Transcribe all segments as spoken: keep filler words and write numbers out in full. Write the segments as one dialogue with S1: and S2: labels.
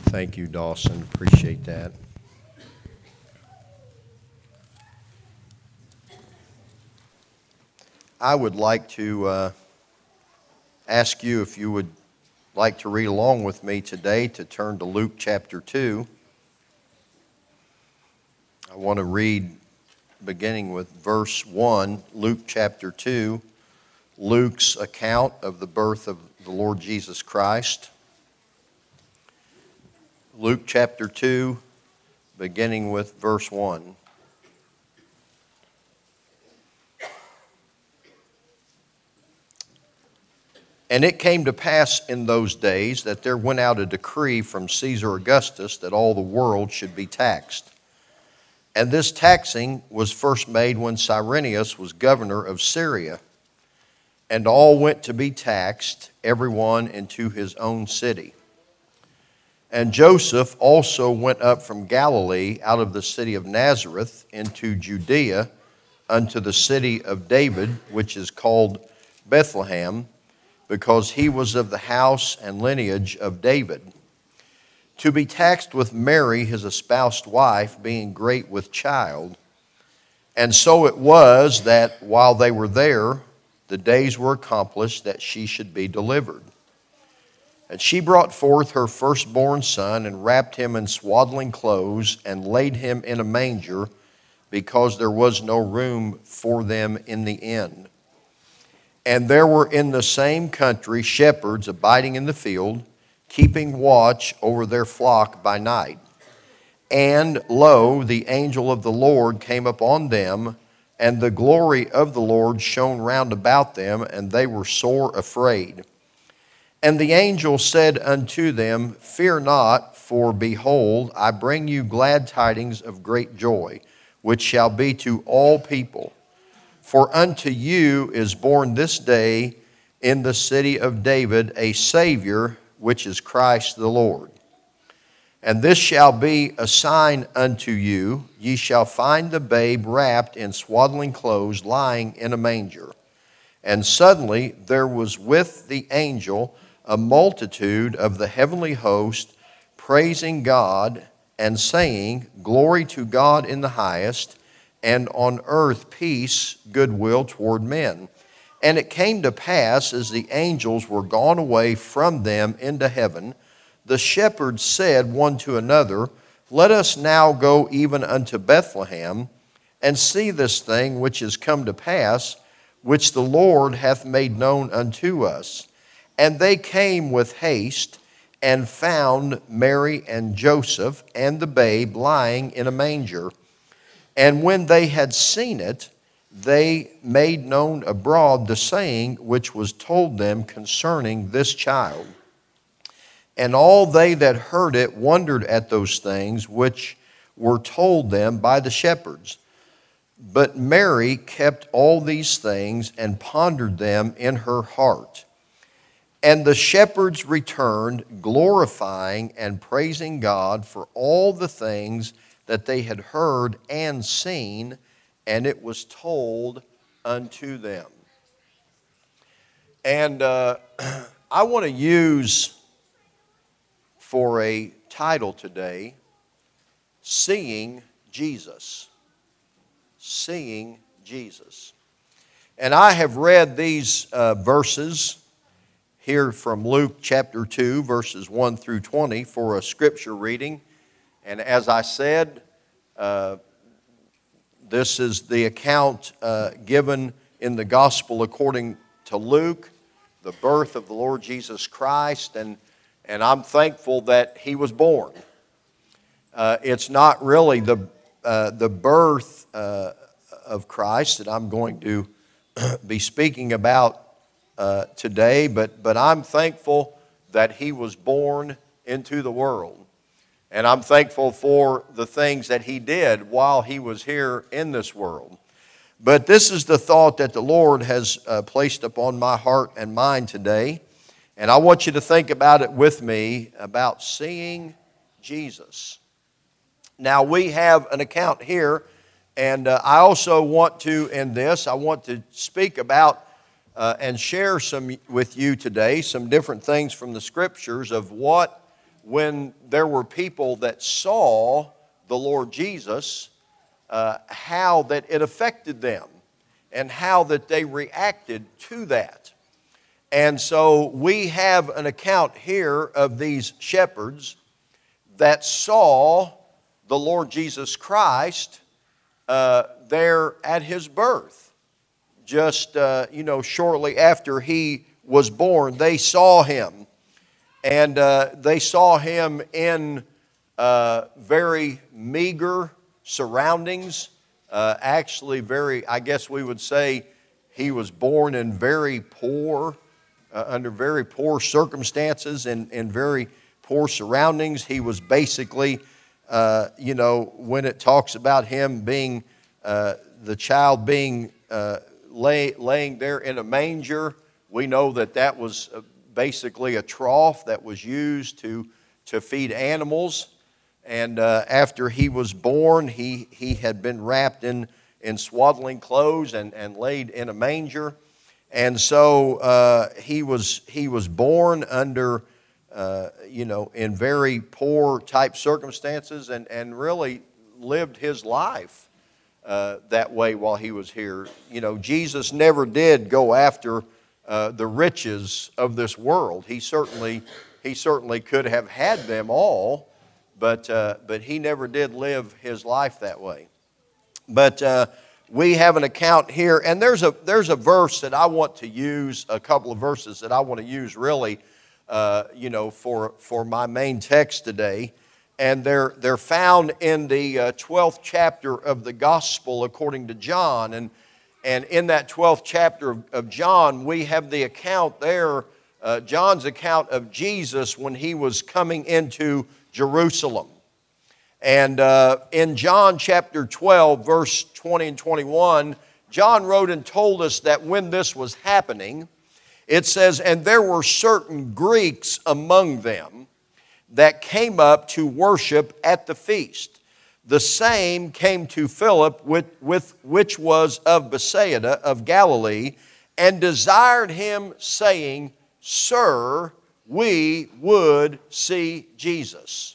S1: Thank you, Dawson. Appreciate that. I would like to uh, ask you if you would like to read along with me today to turn to Luke chapter two. I want to read beginning with verse one, Luke chapter two, Luke's account of the birth of the Lord Jesus Christ. Luke chapter two, beginning with verse one. And it came to pass in those days that there went out a decree from Caesar Augustus that all the world should be taxed. And this taxing was first made when Cyrenius was governor of Syria. And all went to be taxed, every one into his own city. And Joseph also went up from Galilee out of the city of Nazareth into Judea unto the city of David, which is called Bethlehem, because he was of the house and lineage of David, to be taxed with Mary, his espoused wife, being great with child. And so it was that while they were there, the days were accomplished that she should be delivered. And she brought forth her firstborn son, and wrapped him in swaddling clothes, and laid him in a manger, because there was no room for them in the inn. And there were in the same country shepherds abiding in the field, keeping watch over their flock by night. And lo, the angel of the Lord came upon them, and the glory of the Lord shone round about them, and they were sore afraid. And the angel said unto them, Fear not, for behold, I bring you glad tidings of great joy, which shall be to all people. For unto you is born this day in the city of David a Savior, which is Christ the Lord. And this shall be a sign unto you, ye shall find the babe wrapped in swaddling clothes, lying in a manger. And suddenly there was with the angel a multitude of the heavenly host, praising God and saying, Glory to God in the highest, and on earth peace, goodwill toward men. And it came to pass, as the angels were gone away from them into heaven, the shepherds said one to another, Let us now go even unto Bethlehem, and see this thing which is come to pass, which the Lord hath made known unto us. And they came with haste, and found Mary and Joseph and the babe lying in a manger. And when they had seen it, they made known abroad the saying which was told them concerning this child. And all they that heard it wondered at those things which were told them by the shepherds. But Mary kept all these things and pondered them in her heart. And the shepherds returned, glorifying and praising God for all the things that they had heard and seen, and it was told unto them. And uh, I want to use for a title today, Seeing Jesus. Seeing Jesus. And I have read these uh, verses here from Luke chapter two, verses one through twenty for a scripture reading. And as I said, uh, this is the account uh, given in the gospel according to Luke, the birth of the Lord Jesus Christ, and, and I'm thankful that he was born. Uh, it's not really the, uh, the birth uh, of Christ that I'm going to be speaking about uh, today, but, but I'm thankful that he was born into the world. And I'm thankful for the things that he did while he was here in this world. But this is the thought that the Lord has uh, placed upon my heart and mind today. And I want you to think about it with me, about seeing Jesus. Now, we have an account here, and uh, I also want to, in this, I want to speak about uh, and share some with you today, some different things from the Scriptures of what when there were people that saw the Lord Jesus, uh, how that it affected them and how that they reacted to that. And so we have an account here of these shepherds that saw the Lord Jesus Christ uh, there at His birth. Just, uh, you know, shortly after He was born, they saw Him. And uh, they saw Him in uh, very meager surroundings. Uh, actually very, I guess we would say, He was born in very poor, uh, under very poor circumstances and, and very poor surroundings. He was basically, uh, you know, when it talks about Him being, uh, the child being uh, lay, laying there in a manger, we know that that was basically a trough that was used to, to feed animals. And uh, after He was born, he, he had been wrapped in, in swaddling clothes and, and laid in a manger. And so uh, he was he was born under, uh, you know, in very poor type circumstances, and, and really lived His life uh, that way while He was here. You know, Jesus never did go after uh, the riches of this world. He certainly he certainly could have had them all. But, uh, but He never did live His life that way. But uh, we have an account here, and there's a, there's a verse that I want to use, a couple of verses that I want to use really, uh, you know, for, for my main text today. And they're, they're found in the uh, twelfth chapter of the Gospel according to John. And, and in that twelfth chapter of, of John, we have the account there, uh, John's account of Jesus when He was coming into Jerusalem. And uh, in John chapter twelve, verse twenty and twenty-one, John wrote and told us that when this was happening, it says, "And there were certain Greeks among them that came up to worship at the feast. The same came to Philip, with, with, which was of Bethsaida of Galilee, and desired him, saying, Sir, we would see Jesus."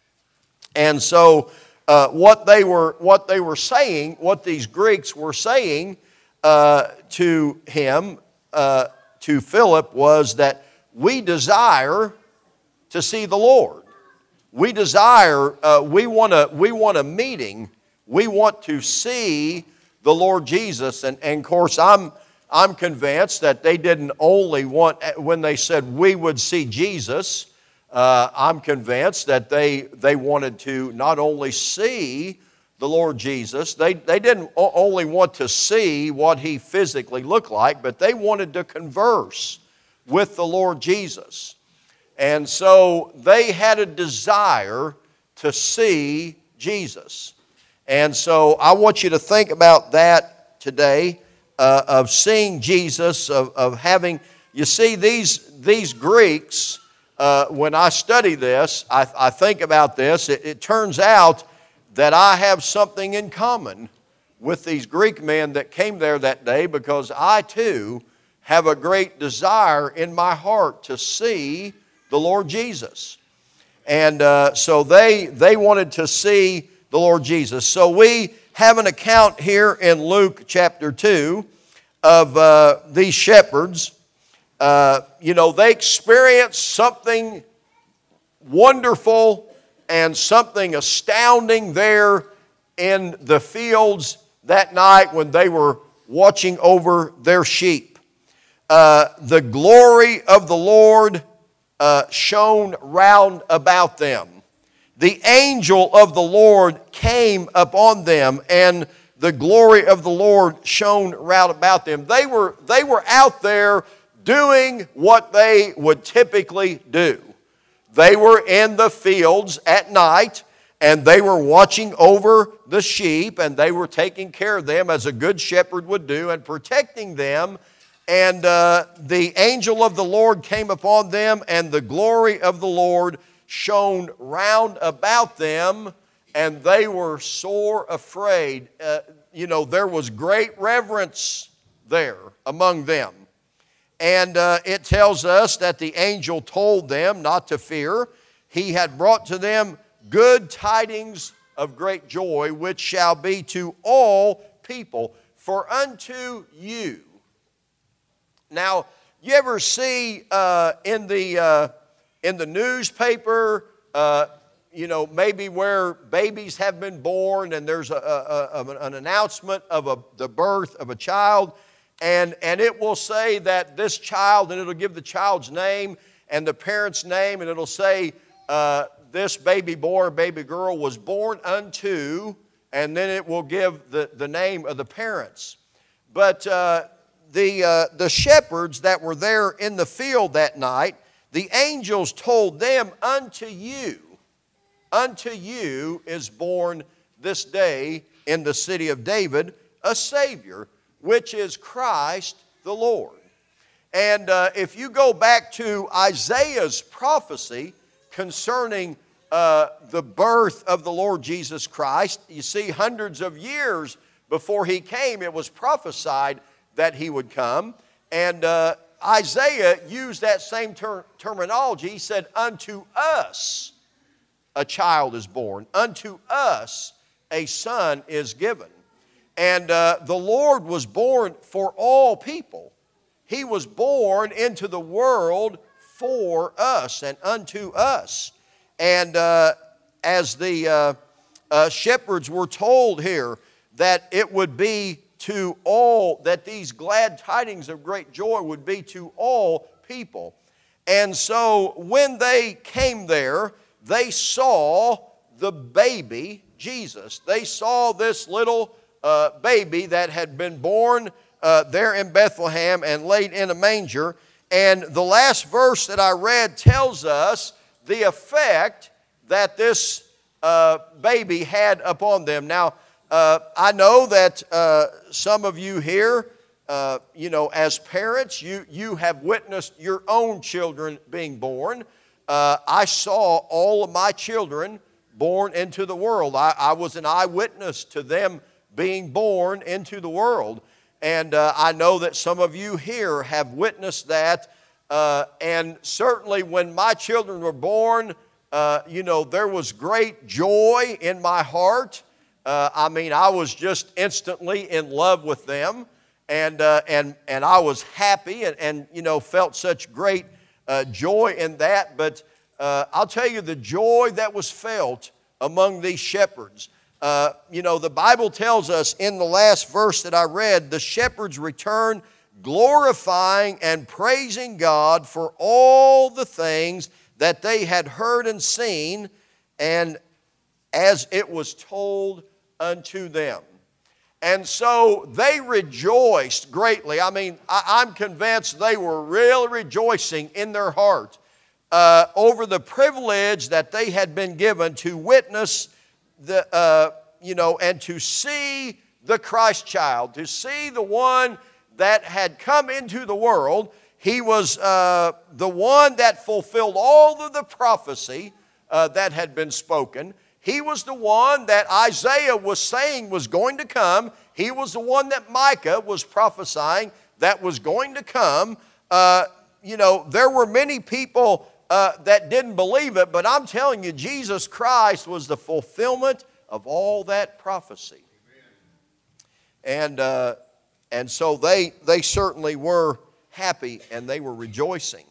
S1: And so uh, what they were what they were saying, what these Greeks were saying uh, to him, uh, to Philip, was that we desire to see the Lord. We desire, uh, we want a we want a meeting. We want to see the Lord Jesus. And, and of course, I'm I'm convinced that they didn't only want, when they said we would see Jesus, uh, I'm convinced that they, they wanted to not only see the Lord Jesus, they, they didn't only want to see what He physically looked like, but they wanted to converse with the Lord Jesus. And so they had a desire to see Jesus. And so I want you to think about that today. Uh, of seeing Jesus, of, of having, you see, these, these Greeks, uh, when I study this, I, I think about this, it, it turns out that I have something in common with these Greek men that came there that day, because I too have a great desire in my heart to see the Lord Jesus. And uh, so they, they wanted to see the Lord Jesus. So we have an account here in Luke chapter two of uh, these shepherds. Uh, you know, they experienced something wonderful and something astounding there in the fields that night when they were watching over their sheep. Uh, the glory of the Lord uh, shone round about them. The angel of the Lord came upon them, and the glory of the Lord shone round about them. They were, they were out there doing what they would typically do. They were in the fields at night, and they were watching over the sheep, and they were taking care of them as a good shepherd would do, and protecting them. And uh, the angel of the Lord came upon them, and the glory of the Lord shone round about them, and they were sore afraid. Uh, you know, there was great reverence there among them. And uh, it tells us that the angel told them not to fear. he had brought to them good tidings of great joy, which shall be to all people. For unto you. Now, you ever see uh, in the uh, in the newspaper, uh, you know, maybe where babies have been born, and there's a, a, a, an announcement of a, the birth of a child, and and it will say that this child, and it'll give the child's name and the parent's name, and it'll say uh, this baby boy or baby girl was born unto, and then it will give the, the name of the parents. But uh, the, uh, the shepherds that were there in the field that night, the angels told them, unto you, unto you is born this day in the city of David a Savior, which is Christ the Lord. And uh, if you go back to Isaiah's prophecy concerning uh, the birth of the Lord Jesus Christ, you see hundreds of years before he came, it was prophesied that he would come. And uh, Isaiah used that same ter- terminology. He said, unto us a child is born. Unto us a son is given. And uh, the Lord was born for all people. He was born into the world for us and unto us. And uh, as the uh, uh, shepherds were told here that it would be to all, that these glad tidings of great joy would be to all people. And so when they came there, they saw the baby Jesus. They saw this little uh, baby that had been born uh, there in Bethlehem and laid in a manger. And the last verse that I read tells us the effect that this uh, baby had upon them. Now, uh, I know that uh, some of you here, uh, you know, as parents, you, you have witnessed your own children being born. Uh, I saw all of my children born into the world. I, I was an eyewitness to them being born into the world. And uh, I know that some of you here have witnessed that. Uh, and certainly when my children were born, uh, you know, there was great joy in my heart. Uh, I mean, I was just instantly in love with them. And, uh, and, and I was happy and, and, you know, felt such great uh, joy in that. But uh, I'll tell you the joy that was felt among these shepherds. Uh, you know, the Bible tells us in the last verse that I read, the shepherds returned glorifying and praising God for all the things that they had heard and seen, and as it was told unto them. And so they rejoiced greatly. I mean, I, I'm convinced they were really rejoicing in their heart uh, over the privilege that they had been given to witness the, uh, you know, and to see the Christ child, to see the one that had come into the world. He was uh, the one that fulfilled all of the prophecy uh, that had been spoken. He was the one that Isaiah was saying was going to come. He was the one that Micah was prophesying that was going to come. Uh, you know, there were many people uh, that didn't believe it, but I'm telling you, Jesus Christ was the fulfillment of all that prophecy. And uh, and so they they certainly were happy and they were rejoicing.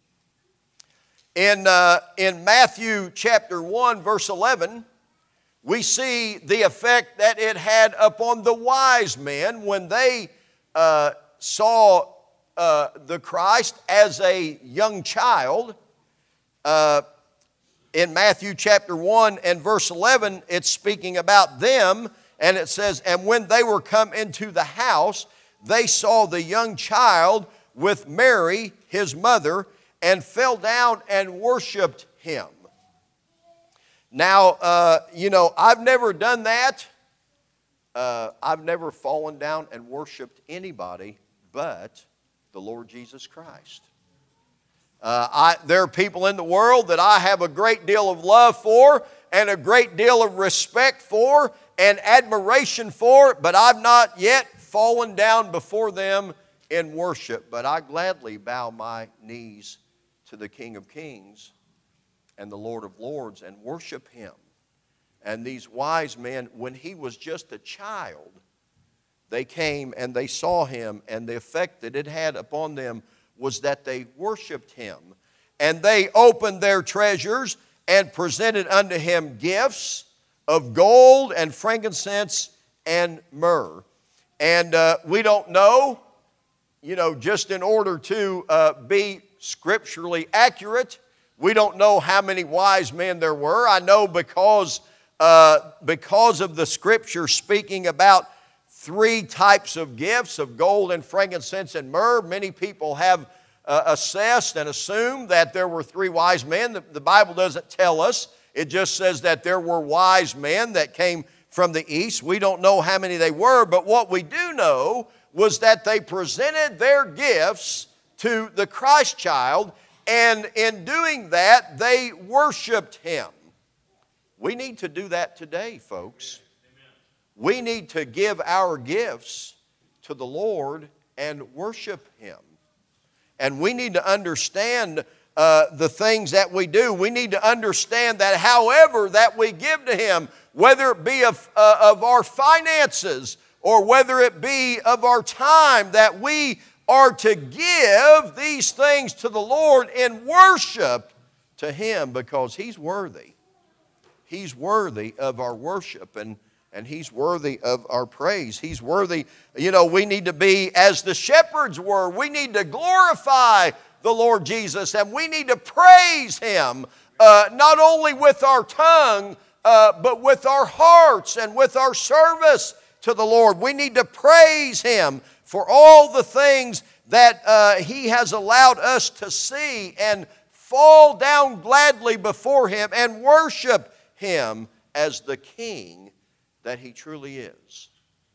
S1: In uh, in Matthew chapter one, verse eleven, we see the effect that it had upon the wise men when they uh, saw uh, the Christ as a young child. Uh, in Matthew chapter one and verse eleven, it's speaking about them, and it says, and when they were come into the house, they saw the young child with Mary, his mother, and fell down and worshiped him. Now, uh, you know, I've never done that. Uh, I've never fallen down and worshiped anybody but the Lord Jesus Christ. Uh, I, there are people in the world that I have a great deal of love for and a great deal of respect for and admiration for, but I've not yet fallen down before them in worship. But I gladly bow my knees to the King of Kings and the Lord of Lords and worship him. And these wise men, when he was just a child, they came and they saw him, and the effect that it had upon them was that they worshiped him. And they opened their treasures and presented unto him gifts of gold and frankincense and myrrh. And uh, we don't know, you know, just in order to uh, be scripturally accurate, we don't know how many wise men there were. I know because, uh, because of the scripture speaking about three types of gifts of gold and frankincense and myrrh, many people have uh, assessed and assumed that there were three wise men. The, the Bible doesn't tell us. It just says that there were wise men that came from the east. We don't know how many they were, but what we do know was that they presented their gifts to the Christ child, and in doing that, they worshiped him. We need to do that today, folks. We need to give our gifts to the Lord and worship him. And we need to understand uh, the things that we do. We need to understand that however that we give to him, whether it be of, uh, of our finances or whether it be of our time, that we are to give these things to the Lord in worship to him, because he's worthy. He's worthy of our worship, and, and he's worthy of our praise. He's worthy. You know, we need to be as the shepherds were. We need to glorify the Lord Jesus, and we need to praise him uh, not only with our tongue, uh, but with our hearts and with our service to the Lord. We need to praise him for all the things that uh, he has allowed us to see, and fall down gladly before him and worship him as the King that he truly is.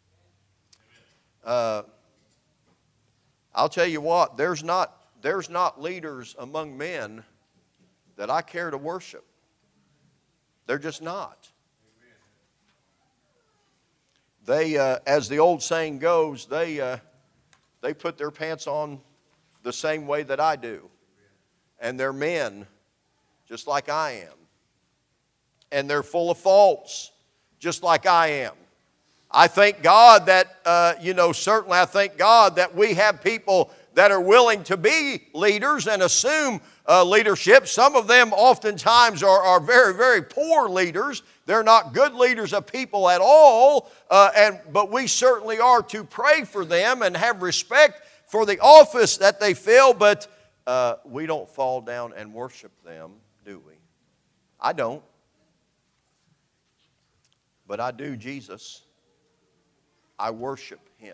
S1: Uh, I'll tell you what, there's not, there's not leaders among men that I care to worship. They're just not. They, uh, as the old saying goes, they, uh, they put their pants on the same way that I do. And they're men, just like I am. And they're full of faults, just like I am. I thank God that, uh, you know, certainly I thank God that we have people that are willing to be leaders and assume uh, leadership. Some of them oftentimes are, are very, very poor leaders. They're not good leaders of people at all, uh, and, but we certainly are to pray for them and have respect for the office that they fill, but uh, we don't fall down and worship them, do we? I don't. But I do Jesus. I worship him.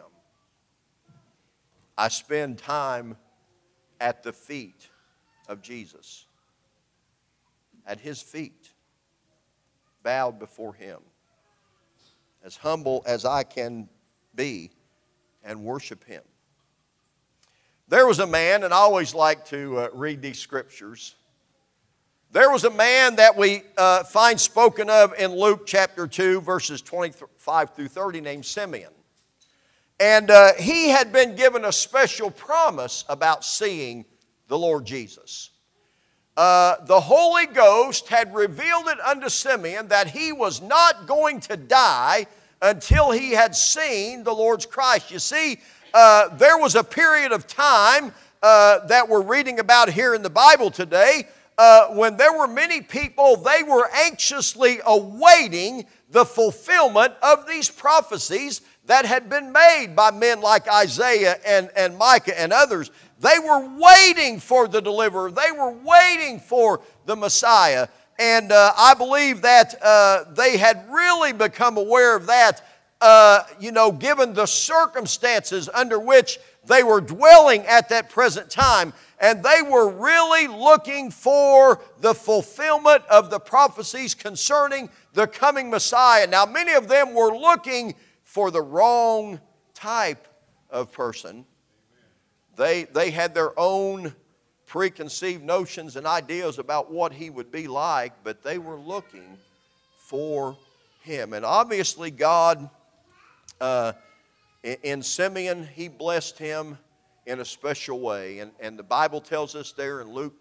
S1: I spend time at the feet of Jesus, at his feet, bowed before him, as humble as I can be, and worship him. There was a man, and I always like to uh, read these scriptures. There was a man that we uh, find spoken of in Luke chapter two, verses twenty-five through thirty, named Simeon. And uh, he had been given a special promise about seeing the Lord Jesus. Uh, the Holy Ghost had revealed it unto Simeon that he was not going to die until he had seen the Lord's Christ. You see, uh, there was a period of time uh, that we're reading about here in the Bible today uh, when there were many people, they were anxiously awaiting the fulfillment of these prophecies that had been made by men like Isaiah and, and Micah and others. They were waiting for the deliverer. They were waiting for the Messiah. And uh, I believe that uh, they had really become aware of that, uh, you know, given the circumstances under which they were dwelling at that present time. And they were really looking for the fulfillment of the prophecies concerning the coming Messiah. Now, many of them were looking for the wrong type of person. They, they had their own preconceived notions and ideas about what he would be like, but they were looking for him. And obviously God, uh, in, in Simeon, he blessed him in a special way. And, and the Bible tells us there in Luke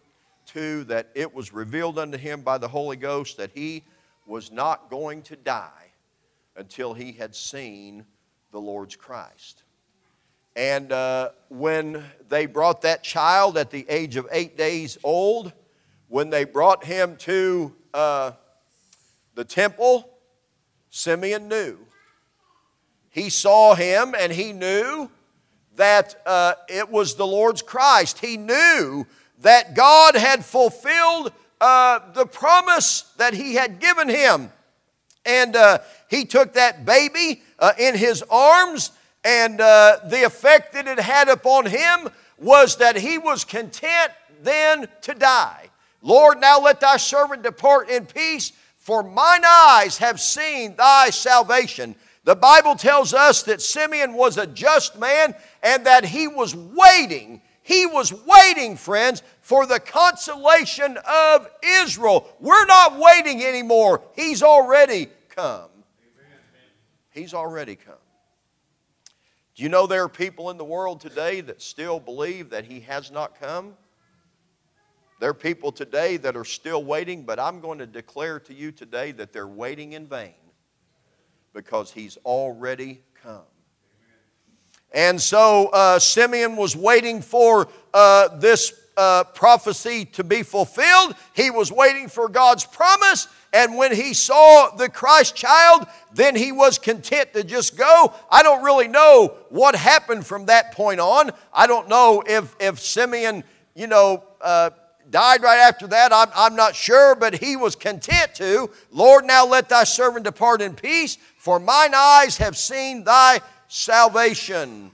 S1: two, that it was revealed unto him by the Holy Ghost that he was not going to die until he had seen the Lord's Christ. And uh, when they brought that child at the age of eight days old, when they brought him to uh, the temple, Simeon knew. He saw him and he knew that uh, it was the Lord's Christ. He knew that God had fulfilled uh, the promise that he had given him. And uh, he took that baby uh, in his arms, and uh, the effect that it had upon him was that he was content then to die. Lord, now let thy servant depart in peace, for mine eyes have seen thy salvation. The Bible tells us that Simeon was a just man and that he was waiting. He was waiting, friends, for the consolation of Israel. We're not waiting anymore. He's already come. He's already come. Do you know there are people in the world today that still believe that he has not come? There are people today that are still waiting, but I'm going to declare to you today that they're waiting in vain because he's already come. And so uh, Simeon was waiting for uh, this uh, prophecy to be fulfilled. He was waiting for God's promise. And when he saw the Christ child, then he was content to just go. I don't really know what happened from that point on. I don't know if, if Simeon, you know, uh, died right after that. I'm, I'm not sure, but he was content to. Lord, now let thy servant depart in peace, for mine eyes have seen thy salvation.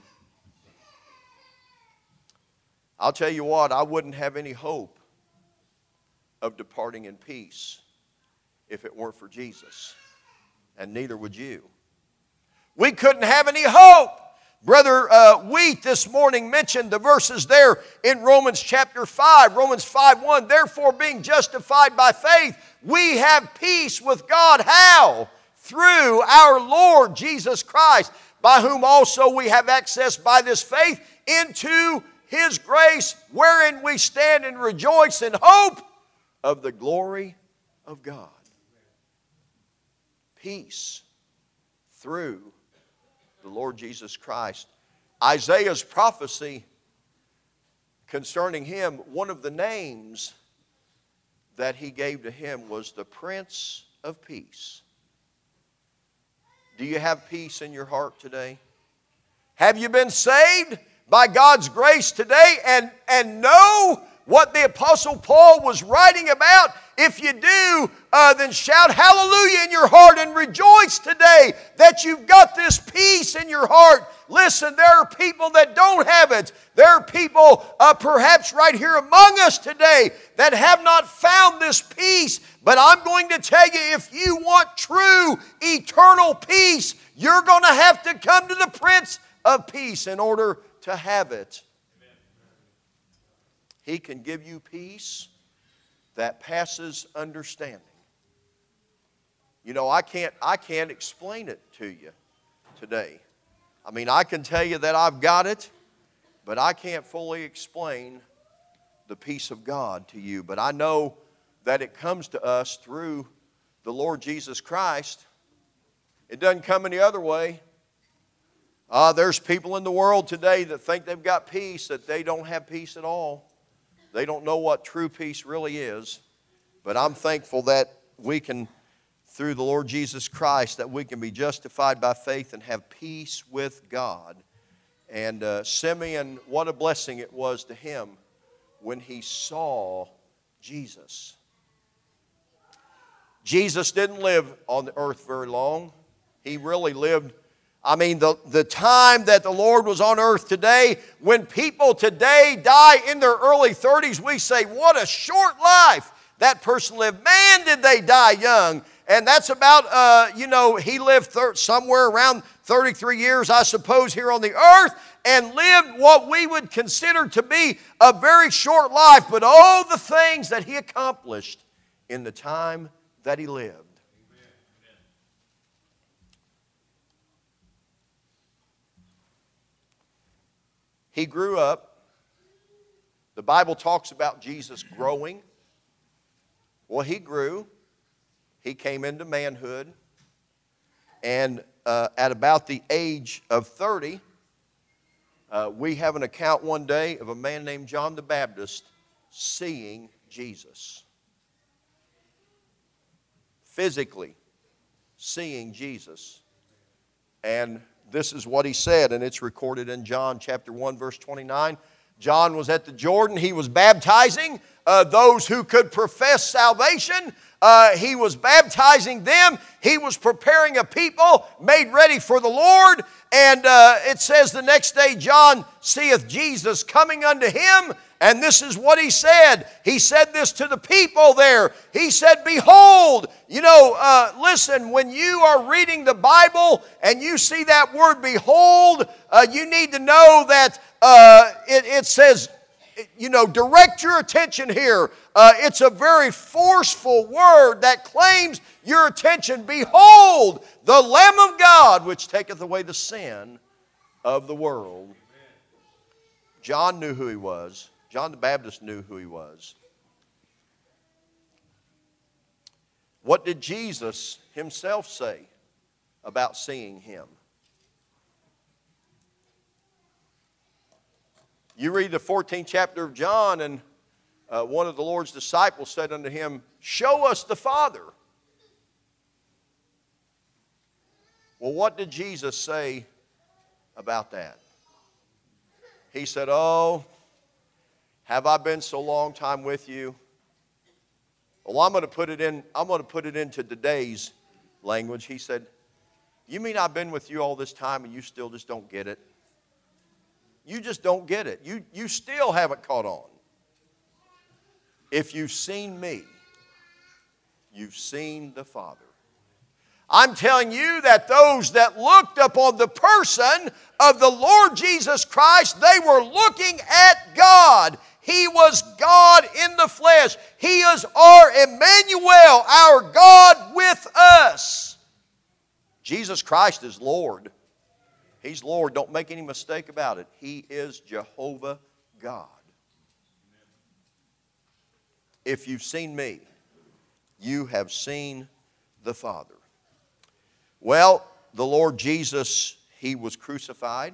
S1: I'll tell you what, I wouldn't have any hope of departing in peace if it weren't for Jesus. And neither would you. We couldn't have any hope. Brother uh, Wheat this morning mentioned the verses there in Romans chapter five. Romans five one. Therefore, being justified by faith, we have peace with God. How? Through our Lord Jesus Christ, by whom also we have access by this faith into His grace, wherein we stand and rejoice in hope of the glory of God. Peace through the Lord Jesus Christ. Isaiah's prophecy concerning him, one of the names that he gave to him was the Prince of Peace. Do you have peace in your heart today? Have you been saved by God's grace today and, and know what the Apostle Paul was writing about? If you do, uh, then shout hallelujah in your heart and rejoice today that you've got this peace in your heart. Listen, there are people that don't have it. There are people uh, perhaps right here among us today that have not found this peace. But I'm going to tell you, if you want true eternal peace, you're going to have to come to the Prince of Peace in order to have it. He can give you peace that passes understanding. You know, I can't, I can't explain it to you today. I mean, I can tell you that I've got it, but I can't fully explain the peace of God to you. But I know that it comes to us through the Lord Jesus Christ. It doesn't come any other way. Uh, there's people in the world today that think they've got peace, that they don't have peace at all. They don't know what true peace really is. But I'm thankful that we can, through the Lord Jesus Christ, that we can be justified by faith and have peace with God. And uh, Simeon, what a blessing it was to him when he saw Jesus. Jesus didn't live on the earth very long. He really lived, I mean, the, the time that the Lord was on earth today, when people today die in their early thirties, we say, what a short life that person lived. Man, did they die young. And that's about, uh, you know, he lived thir- somewhere around thirty-three years, I suppose, here on the earth, and lived what we would consider to be a very short life. But oh, the things that he accomplished in the time that he lived. He grew up. The Bible talks about Jesus growing. Well, he grew. He came into manhood. And uh, at about the age of thirty, uh, we have an account one day of a man named John the Baptist seeing Jesus. Physically seeing Jesus. And this is what he said, and it's recorded in John chapter one, verse twenty-nine. John was at the Jordan. He was baptizing uh, those who could profess salvation. Uh, he was baptizing them. He was preparing a people made ready for the Lord. And uh, it says the next day John seeth Jesus coming unto him. And this is what he said. He said this to the people there. He said, behold, you know, uh, listen, when you are reading the Bible and you see that word behold, uh, you need to know that uh, it, it says, you know, direct your attention here. Uh, it's a very forceful word that claims your attention. Behold, the Lamb of God, which taketh away the sin of the world. Amen. John knew who he was. John the Baptist knew who he was. What did Jesus himself say about seeing him? You read the fourteenth chapter of John, and uh, one of the Lord's disciples said unto him, show us the Father. Well, what did Jesus say about that? He said, oh, have I been so long time with you? Well, I'm going to put it in, I'm going to put it into today's language. He said, you mean I've been with you all this time and you still just don't get it? You just don't get it. You, you still haven't caught on. If you've seen me, you've seen the Father. I'm telling you that those that looked upon the person of the Lord Jesus Christ, they were looking at God. He was God in the flesh. He is our Emmanuel, our God with us. Jesus Christ is Lord. He's Lord. Don't make any mistake about it. He is Jehovah God. If you've seen me, you have seen the Father. Well, the Lord Jesus, He was crucified.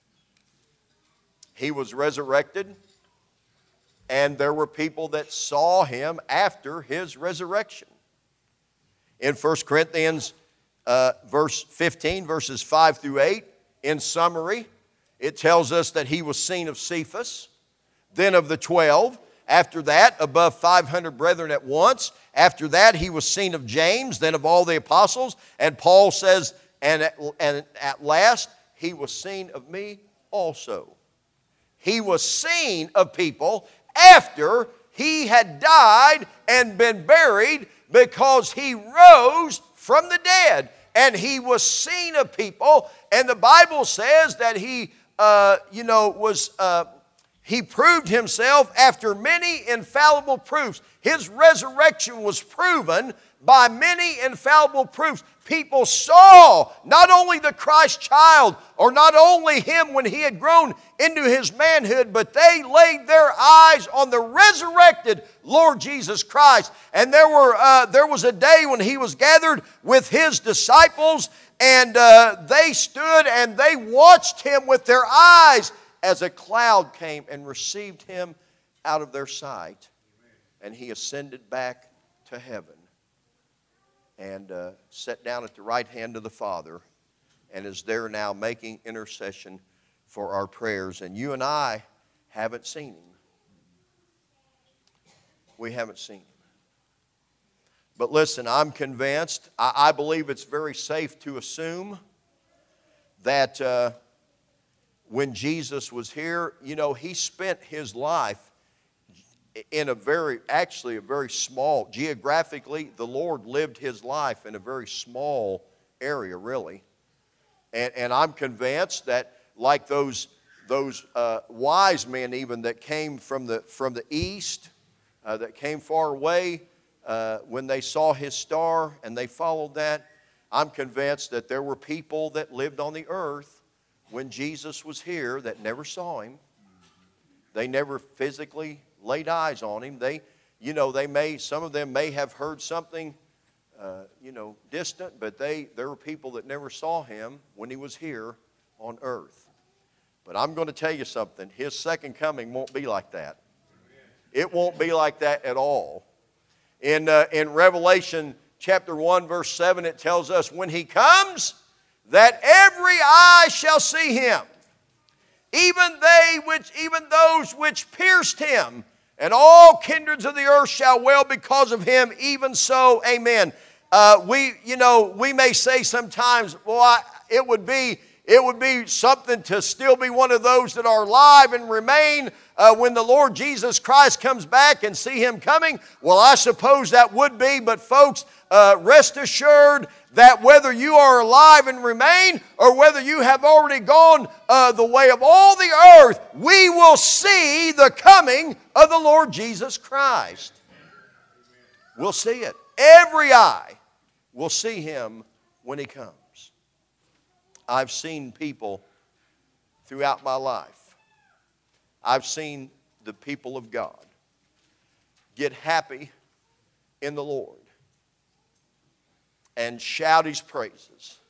S1: He was resurrected. And there were people that saw Him after His resurrection. In First Corinthians uh, verse fifteen, verses five through eight, in summary, it tells us that He was seen of Cephas, then of the twelve. After that, above five hundred brethren at once. After that, He was seen of James, then of all the apostles. And Paul says, and at, and at last, He was seen of me also. He was seen of people after He had died and been buried, because He rose from the dead. And He was seen of people. And the Bible says that He, uh, you know, was... Uh, He proved Himself after many infallible proofs. His resurrection was proven by many infallible proofs. People saw not only the Christ child, or not only Him when He had grown into His manhood, but they laid their eyes on the resurrected Lord Jesus Christ. And there were uh, there was a day when He was gathered with His disciples, and uh, they stood and they watched Him with their eyes, as a cloud came and received Him out of their sight. And He ascended back to heaven and uh, sat down at the right hand of the Father, and is there now making intercession for our prayers. And you and I haven't seen Him. We haven't seen Him. But listen, I'm convinced, I, I believe it's very safe to assume that... Uh, When Jesus was here, you know, He spent His life in a very, actually a very small, geographically, the Lord lived His life in a very small area, really. And, and I'm convinced that like those, those uh, wise men even that came from the, from the east, uh, that came far away, uh, when they saw His star and they followed that, I'm convinced that there were people that lived on the earth when Jesus was here that never saw Him. They never physically laid eyes on him. They, you know, they may, some of them may have heard something, uh, you know, distant, but they, there were people that never saw him when he was here on earth. But I'm going to tell you something. His second coming won't be like that. It won't be like that at all. In, uh, in Revelation chapter one, verse seven, it tells us, when he comes, that every eye shall see him, even they which, even those which pierced him, and all kindreds of the earth shall wail because of him. Even so, amen. Uh, we, you know, we may say sometimes, well, I, it would be, it would be something to still be one of those that are alive and remain uh, when the Lord Jesus Christ comes back and see him coming. Well, I suppose that would be, but folks, uh, rest assured that whether you are alive and remain or whether you have already gone uh, the way of all the earth, we will see the coming of the Lord Jesus Christ. We'll see it. Every eye will see him when he comes. I've seen people throughout my life. I've seen the people of God get happy in the Lord and shout his praises.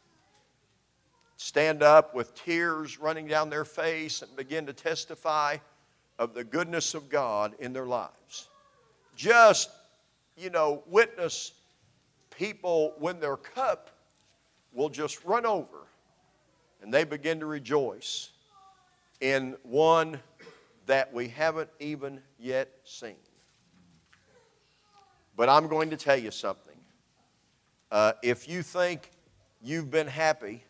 S1: Stand up with tears running down their face and begin to testify of the goodness of God in their lives. Just, you know, witness people when their cup will just run over and they begin to rejoice in one that we haven't even yet seen. But I'm going to tell you something. Uh, if you think you've been happy,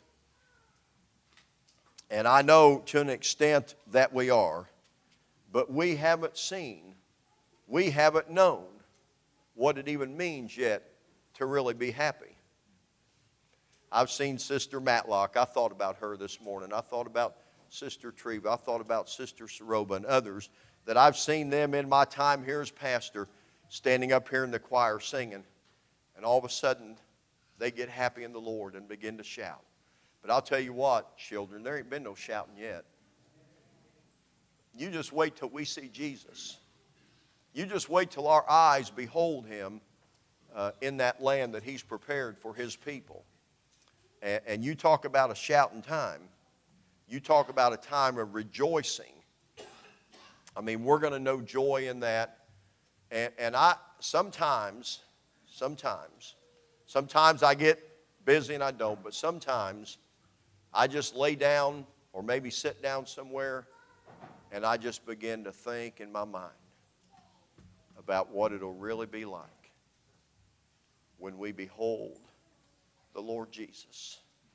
S1: and I know to an extent that we are, but we haven't seen, we haven't known what it even means yet to really be happy. I've seen Sister Matlock. I thought about her this morning. I thought about Sister Treva. I thought about Sister Soroba and others that I've seen them in my time here as pastor standing up here in the choir singing, and all of a sudden they get happy in the Lord and begin to shout. But I'll tell you what, children, there ain't been no shouting yet. You just wait till we see Jesus. You just wait till our eyes behold him uh, in that land that he's prepared for his people. And, and you talk about a shouting time. You talk about a time of rejoicing. I mean, we're going to know joy in that. And, and I sometimes, sometimes, sometimes I get busy and I don't, but sometimes I just lay down or maybe sit down somewhere and I just begin to think in my mind about what it'll really be like when we behold the Lord Jesus.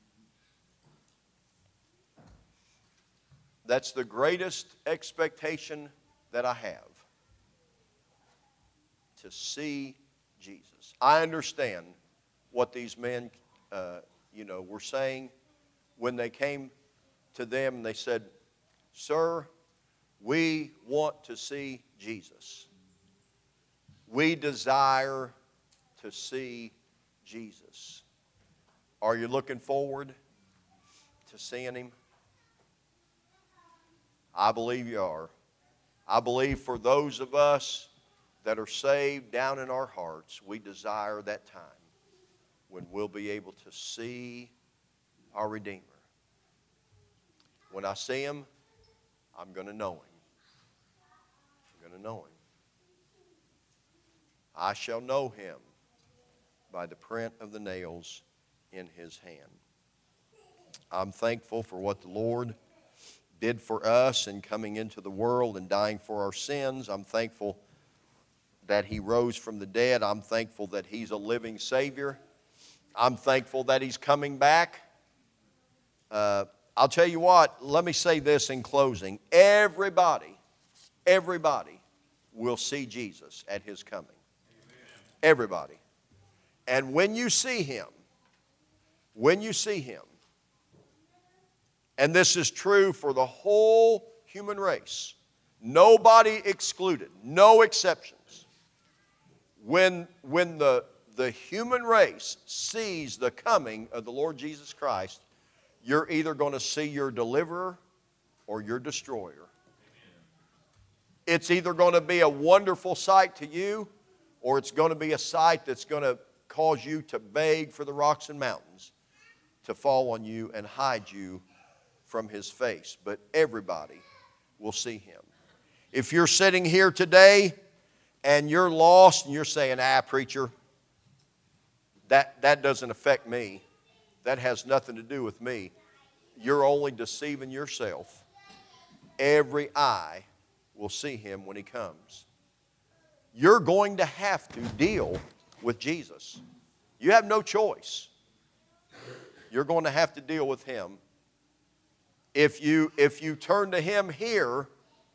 S1: That's the greatest expectation that I have, to see Jesus. I understand what these men, uh, you know, were saying when they came to them and they said, "Sir, we want to see Jesus. We desire to see Jesus." Are you looking forward to seeing him? I believe you are. I believe for those of us that are saved down in our hearts, we desire that time when we'll be able to see our Redeemer. When I see him, I'm going to know him. I'm going to know him. I shall know him by the print of the nails in his hand. I'm thankful for what the Lord did for us in coming into the world and dying for our sins. I'm thankful that he rose from the dead. I'm thankful that he's a living Savior. I'm thankful that he's coming back. Uh, I'll tell you what, let me say this in closing. Everybody, everybody will see Jesus at his coming. Everybody. And when you see him, when you see him, and this is true for the whole human race, nobody excluded, no exceptions. When, when the, the human race sees the coming of the Lord Jesus Christ, you're either going to see your deliverer or your destroyer. It's either going to be a wonderful sight to you, or it's going to be a sight that's going to cause you to beg for the rocks and mountains to fall on you and hide you from His face. But everybody will see Him. If you're sitting here today and you're lost and you're saying, ah, preacher, that, that doesn't affect me. That has nothing to do with me. You're only deceiving yourself. Every eye will see Him when He comes. You're going to have to deal with Jesus. You have no choice. You're going to have to deal with Him. If you, if you turn to Him here,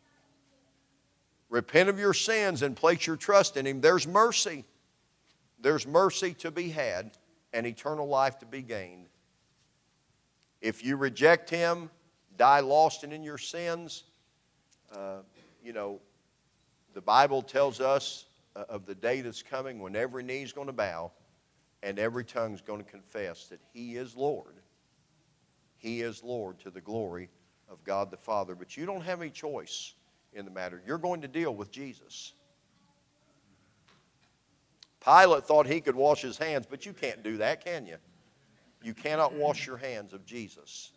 S1: repent of your sins and place your trust in Him, there's mercy. There's mercy to be had and eternal life to be gained. If you reject Him, die lost and in your sins, uh, you know, the Bible tells us uh, of the day that's coming when every knee is going to bow and every tongue is going to confess that He is Lord. He is Lord to the glory of God the Father. But you don't have any choice in the matter. You're going to deal with Jesus. Pilate thought he could wash his hands, but you can't do that, can you? You cannot wash your hands of Jesus.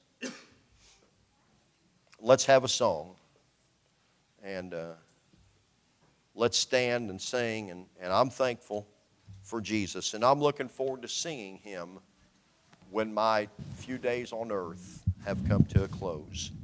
S1: Let's have a song. And uh, let's stand and sing. And, and I'm thankful for Jesus. And I'm looking forward to singing Him when my few days on earth have come to a close.